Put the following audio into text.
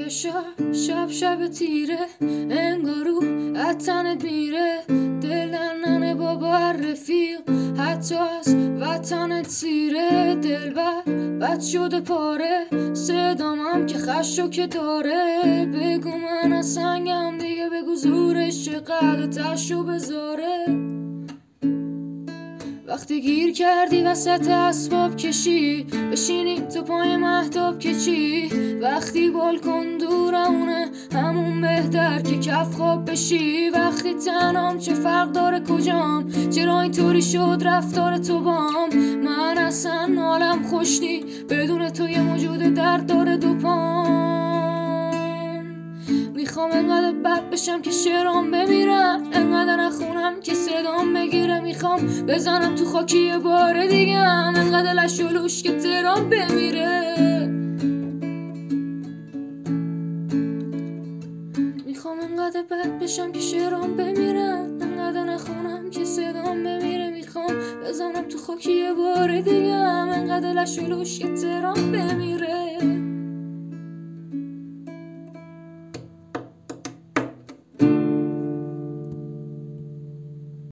شب شب شب تیره انگارو تنت میره، دل ننه بابا رفیق حتی از وطنت سیره. دلبر بد شده پاره، صدامم که خشو که داره. بگو من از سنگم دیگه، بگو زورش چقدر تشو بذاره. وقتی گیر کردی وسط اسباب کشی، بشینی تو پای مهتاب که چی؟ وقتی بالکن دورمونه همون بهتر که کف خواب بشی. وقتی تنام چه فرق داره کجام، چرا اینطوری شد رفتار تو بام؟ من اصلا حالم خوش نی، بدون تو یه موجود درد داره دو پام. میخوام انقدر بد بشم که شعرام بمیرم، انقدر نخونم که صدام بگیره. میخوام بزنم تو خاکی یه بار دیگم، انقدر لش و لوش که ترام بمیره. میخوام انقدر بد بشم که شعرام بمیرم، انقدر نخونم که صدام بمیره. میخوام بزنم تو خاکی یه بار دیگم، انقدر لش و لوش که ترام بمیره.